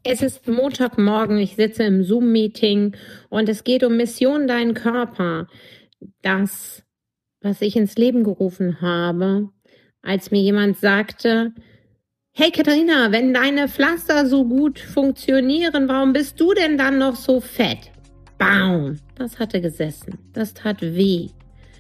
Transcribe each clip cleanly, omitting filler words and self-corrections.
Es ist Montagmorgen, ich sitze im Zoom-Meeting und es geht um Mission Dein Körper. Das, was ich ins Leben gerufen habe, als mir jemand sagte, hey Katharina, wenn deine Pflaster so gut funktionieren, warum bist du denn dann noch so fett? Baum, das hatte gesessen, das tat weh.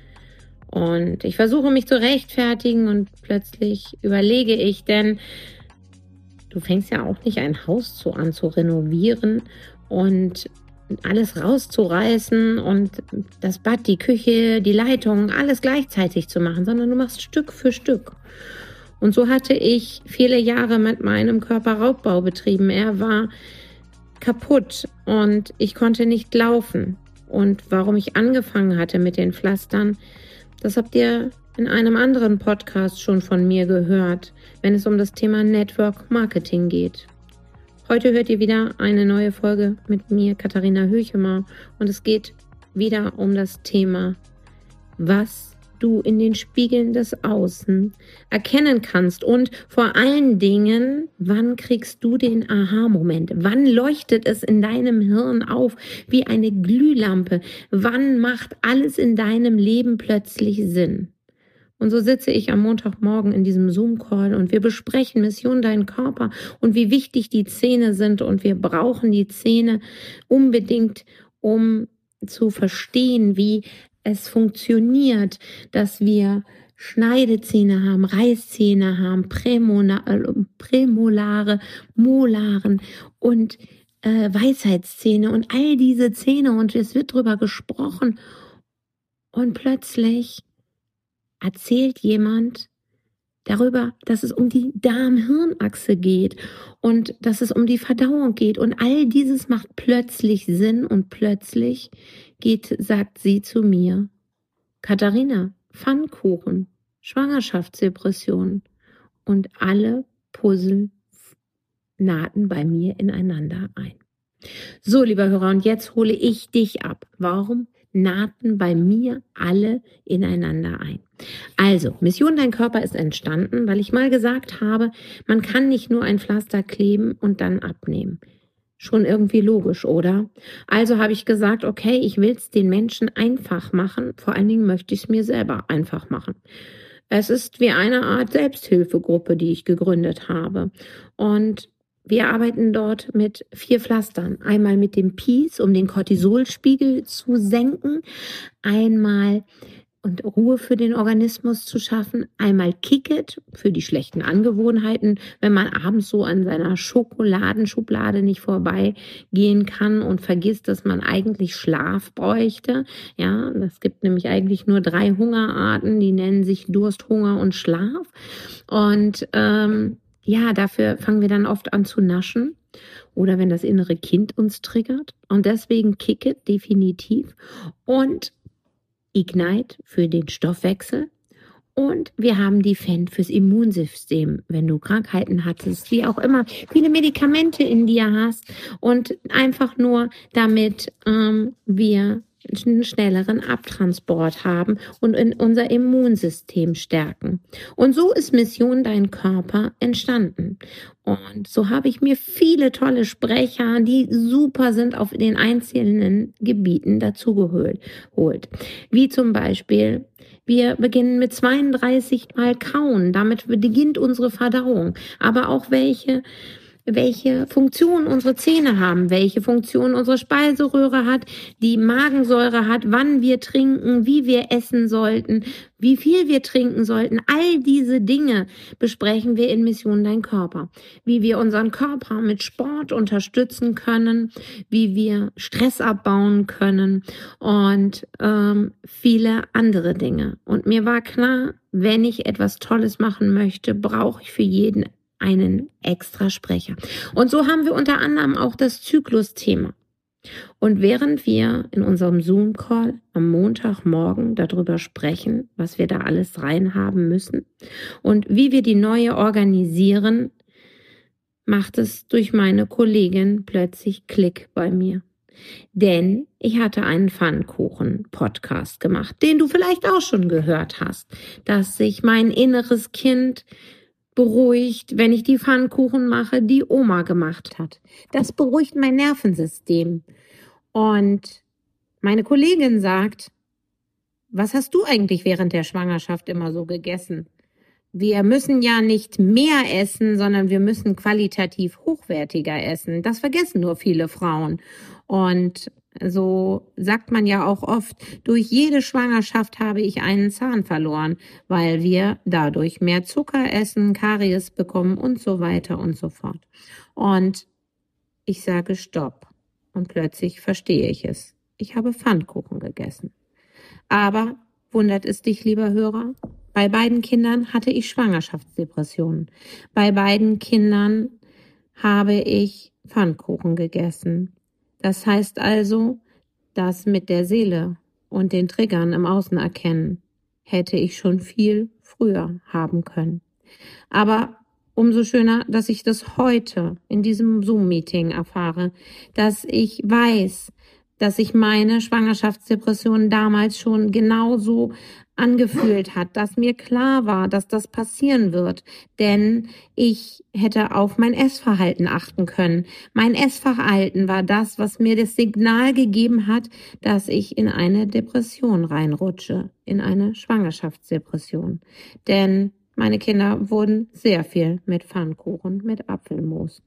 Und ich versuche mich zu rechtfertigen und plötzlich überlege ich, denn du fängst ja auch nicht ein Haus an zu renovieren und alles rauszureißen und das Bad, die Küche, die Leitung, alles gleichzeitig zu machen, sondern du machst Stück für Stück. Und so hatte ich viele Jahre mit meinem Körper Raubbau betrieben. Er war kaputt und ich konnte nicht laufen. Und warum ich angefangen hatte mit den Pflastern, das habt ihr in einem anderen Podcast schon von mir gehört, wenn es um das Thema Network Marketing geht. Heute hört ihr wieder eine neue Folge mit mir, Katharina Höchemer, und es geht wieder um das Thema, was du in den Spiegeln des Außen erkennen kannst und vor allen Dingen, wann kriegst du den Aha-Moment? Wann leuchtet es in deinem Hirn auf wie eine Glühlampe? Wann macht alles in deinem Leben plötzlich Sinn? Und so sitze ich am Montagmorgen in diesem Zoom-Call und wir besprechen Mission Dein Körper und wie wichtig die Zähne sind und wir brauchen die Zähne unbedingt, um zu verstehen, wie es funktioniert, dass wir Schneidezähne haben, Reißzähne haben, Prämolare, Molaren und Weisheitszähne und all diese Zähne und es wird drüber gesprochen und plötzlich erzählt jemand darüber, dass es um die Darm-Hirn-Achse geht und dass es um die Verdauung geht. Und all dieses macht plötzlich Sinn und plötzlich sagt sie zu mir, Katharina, Pfannkuchen, Schwangerschaftsdepression und alle Puzzle nahten bei mir ineinander ein. So, lieber Hörer, und jetzt hole ich dich ab. Warum nahten bei mir alle ineinander ein? Also, Mission Dein Körper ist entstanden, weil ich mal gesagt habe, man kann nicht nur ein Pflaster kleben und dann abnehmen. Schon irgendwie logisch, oder? Also habe ich gesagt, okay, ich will es den Menschen einfach machen. Vor allen Dingen möchte ich es mir selber einfach machen. Es ist wie eine Art Selbsthilfegruppe, die ich gegründet habe. Und wir arbeiten dort mit 4 Pflastern. Einmal mit dem Peace, um den Cortisolspiegel zu senken. Einmal und Ruhe für den Organismus zu schaffen. Einmal Kick It für die schlechten Angewohnheiten, wenn man abends so an seiner Schokoladenschublade nicht vorbeigehen kann und vergisst, dass man eigentlich Schlaf bräuchte. Ja, es gibt nämlich eigentlich nur 3 Hungerarten, die nennen sich Durst, Hunger und Schlaf. Und ja, dafür fangen wir dann oft an zu naschen oder wenn das innere Kind uns triggert. Und deswegen Kick It definitiv. Und Ignite für den Stoffwechsel und wir haben die FEN fürs Immunsystem, wenn du Krankheiten hattest, wie auch immer, viele Medikamente in dir hast und einfach nur damit wir einen schnelleren Abtransport haben und in unser Immunsystem stärken. Und so ist Mission Dein Körper entstanden. Und so habe ich mir viele tolle Sprecher, die super sind auf den einzelnen Gebieten dazu geholt. Wie zum Beispiel, wir beginnen mit 32 Mal kauen. Damit beginnt unsere Verdauung. Aber auch welche Funktion unsere Zähne haben, welche Funktion unsere Speiseröhre hat, die Magensäure hat, wann wir trinken, wie wir essen sollten, wie viel wir trinken sollten. All diese Dinge besprechen wir in Mission Dein Körper. Wie wir unseren Körper mit Sport unterstützen können, wie wir Stress abbauen können und viele andere Dinge. Und mir war klar, wenn ich etwas Tolles machen möchte, brauche ich für jeden einen extra Sprecher. Und so haben wir unter anderem auch das Zyklusthema. Und während wir in unserem Zoom-Call am Montagmorgen darüber sprechen, was wir da alles reinhaben müssen und wie wir die neue organisieren, macht es durch meine Kollegin plötzlich Klick bei mir. Denn ich hatte einen Pfannkuchen-Podcast gemacht, den du vielleicht auch schon gehört hast, dass sich mein inneres Kind beruhigt, wenn ich die Pfannkuchen mache, die Oma gemacht hat. Das beruhigt mein Nervensystem. Und meine Kollegin sagt, was hast du eigentlich während der Schwangerschaft immer so gegessen? Wir müssen ja nicht mehr essen, sondern wir müssen qualitativ hochwertiger essen. Das vergessen nur viele Frauen. Und so sagt man ja auch oft, durch jede Schwangerschaft habe ich einen Zahn verloren, weil wir dadurch mehr Zucker essen, Karies bekommen und so weiter und so fort. Und ich sage Stopp. Und plötzlich verstehe ich es. Ich habe Pfannkuchen gegessen. Aber wundert es dich, lieber Hörer? Bei beiden Kindern hatte ich Schwangerschaftsdepressionen. Bei beiden Kindern habe ich Pfannkuchen gegessen. Das heißt also, das mit der Seele und den Triggern im Außen erkennen, hätte ich schon viel früher haben können. Aber umso schöner, dass ich das heute in diesem Zoom-Meeting erfahre, dass ich weiß, dass sich meine Schwangerschaftsdepression damals schon genauso angefühlt hat, dass mir klar war, dass das passieren wird, denn ich hätte auf mein Essverhalten achten können. Mein Essverhalten war das, was mir das Signal gegeben hat, dass ich in eine Depression reinrutsche, in eine Schwangerschaftsdepression. Denn meine Kinder wurden sehr viel mit Pfannkuchen, mit Apfelmus.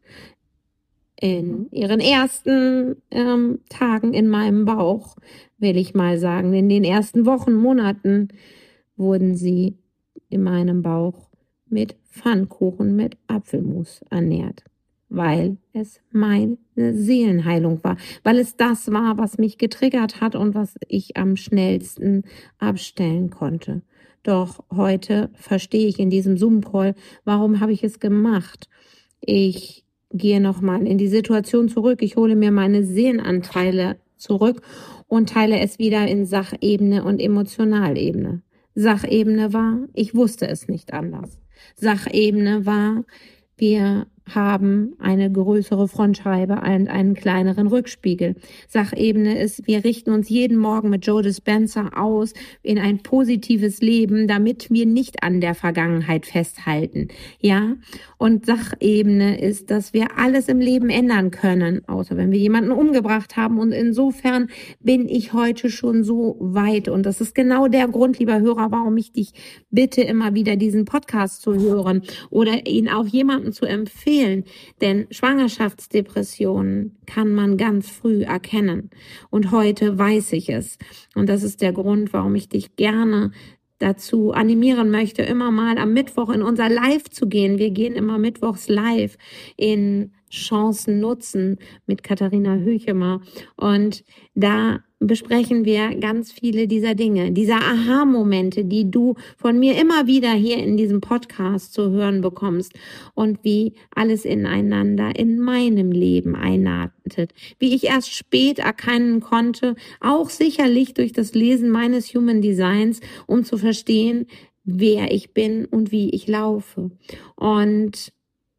In ihren ersten Tagen in meinem Bauch, will ich mal sagen, in den ersten Wochen, Monaten, wurden sie in meinem Bauch mit Pfannkuchen, mit Apfelmus ernährt, weil es meine Seelenheilung war, weil es das war, was mich getriggert hat und was ich am schnellsten abstellen konnte. Doch heute verstehe ich in diesem Zoom-Call, warum habe ich es gemacht. Ich gehe nochmal in die Situation zurück. Ich hole mir meine Seelenanteile zurück und teile es wieder in Sachebene und Emotionalebene. Sachebene war, ich wusste es nicht anders. Sachebene war, wir haben eine größere Frontscheibe und einen kleineren Rückspiegel. Sachebene ist, wir richten uns jeden Morgen mit Joe Dispenza aus in ein positives Leben, damit wir nicht an der Vergangenheit festhalten. Ja? Und Sachebene ist, dass wir alles im Leben ändern können, außer wenn wir jemanden umgebracht haben. Und insofern bin ich heute schon so weit. Und das ist genau der Grund, lieber Hörer, warum ich dich bitte, immer wieder diesen Podcast zu hören oder ihn auch jemandem zu empfehlen. Denn Schwangerschaftsdepressionen kann man ganz früh erkennen. Und heute weiß ich es. Und das ist der Grund, warum ich dich gerne dazu animieren möchte, immer mal am Mittwoch in unser Live zu gehen. Wir gehen immer mittwochs live in Chancen nutzen mit Katharina Höchemer. Und da besprechen wir ganz viele dieser Dinge, dieser Aha-Momente, die du von mir immer wieder hier in diesem Podcast zu hören bekommst und wie alles ineinander in meinem Leben einartet, wie ich erst spät erkennen konnte, auch sicherlich durch das Lesen meines Human Designs, um zu verstehen, wer ich bin und wie ich laufe. Und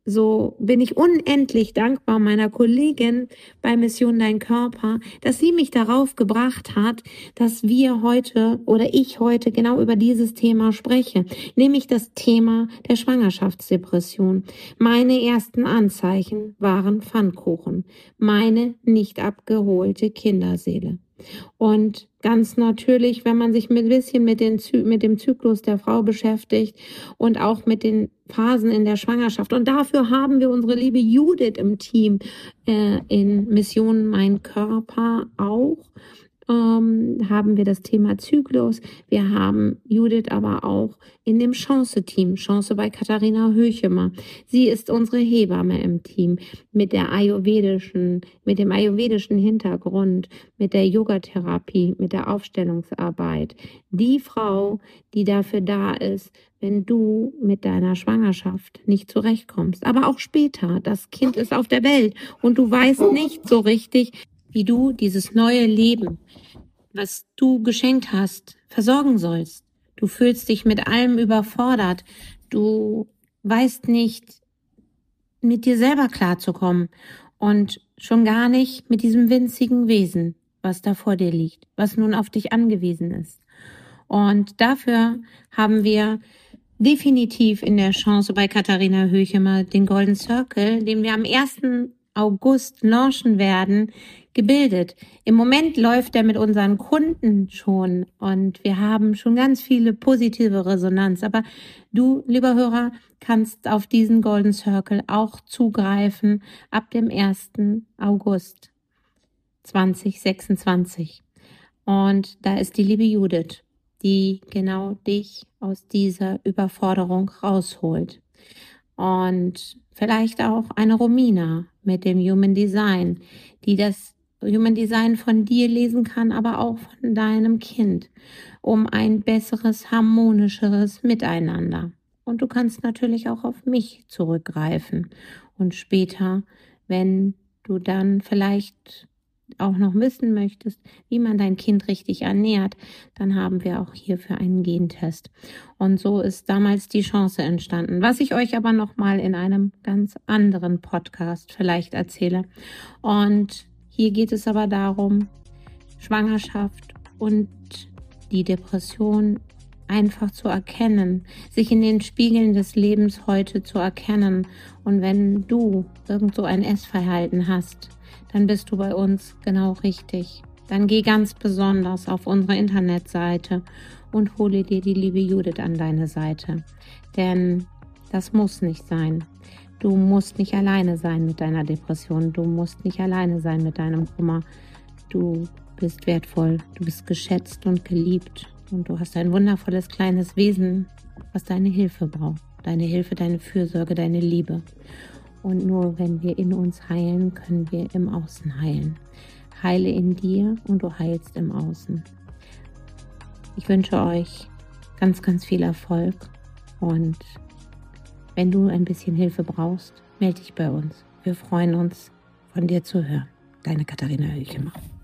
so bin ich unendlich dankbar meiner Kollegin bei Mission Dein Körper, dass sie mich darauf gebracht hat, dass wir heute oder ich heute genau über dieses Thema spreche, nämlich das Thema der Schwangerschaftsdepression. Meine ersten Anzeichen waren Pfannkuchen, meine nicht abgeholte Kinderseele. Und ganz natürlich, wenn man sich ein bisschen mit dem Zyklus der Frau beschäftigt und auch mit den Phasen in der Schwangerschaft. Und dafür haben wir unsere liebe Judith im Team in Mission Mein Körper auch. Haben wir das Thema Zyklus. Wir haben Judith aber auch in dem Chance-Team, Chance bei Katharina Höchemer. Sie ist unsere Hebamme im Team mit dem ayurvedischen Hintergrund, mit der Yogatherapie, mit der Aufstellungsarbeit. Die Frau, die dafür da ist, wenn du mit deiner Schwangerschaft nicht zurechtkommst. Aber auch später, das Kind ist auf der Welt und du weißt nicht so richtig, wie du dieses neue Leben, was du geschenkt hast, versorgen sollst. Du fühlst dich mit allem überfordert. Du weißt nicht, mit dir selber klarzukommen und schon gar nicht mit diesem winzigen Wesen, was da vor dir liegt, was nun auf dich angewiesen ist. Und dafür haben wir definitiv in der Chance bei Katharina Höchemer den Golden Circle, den wir am 1. August launchen werden, gebildet. Im Moment läuft er mit unseren Kunden schon und wir haben schon ganz viele positive Resonanz. Aber du, lieber Hörer, kannst auf diesen Golden Circle auch zugreifen ab dem 1. August 2026. Und da ist die liebe Judith, die genau dich aus dieser Überforderung rausholt. Und vielleicht auch eine Romina mit dem Human Design, die das Human Design von dir lesen kann, aber auch von deinem Kind, um ein besseres, harmonischeres Miteinander. Und du kannst natürlich auch auf mich zurückgreifen. Und später, wenn du dann vielleicht auch noch wissen möchtest, wie man dein Kind richtig ernährt, dann haben wir auch hierfür einen Gentest. Und so ist damals die Chance entstanden, was ich euch aber nochmal in einem ganz anderen Podcast vielleicht erzähle. Und hier geht es aber darum, Schwangerschaft und die Depression einfach zu erkennen, sich in den Spiegeln des Lebens heute zu erkennen. Und wenn du irgend so ein Essverhalten hast, dann bist du bei uns genau richtig. Dann geh ganz besonders auf unsere Internetseite und hole dir die liebe Judith an deine Seite. Denn das muss nicht sein. Du musst nicht alleine sein mit deiner Depression. Du musst nicht alleine sein mit deinem Kummer. Du bist wertvoll, du bist geschätzt und geliebt und du hast ein wundervolles kleines Wesen, was deine Hilfe braucht. Deine Hilfe, deine Fürsorge, deine Liebe. Und nur wenn wir in uns heilen, können wir im Außen heilen. Heile in dir und du heilst im Außen. Ich wünsche euch ganz, ganz viel Erfolg und wenn du ein bisschen Hilfe brauchst, melde dich bei uns. Wir freuen uns, von dir zu hören. Deine Katharina Höchemer.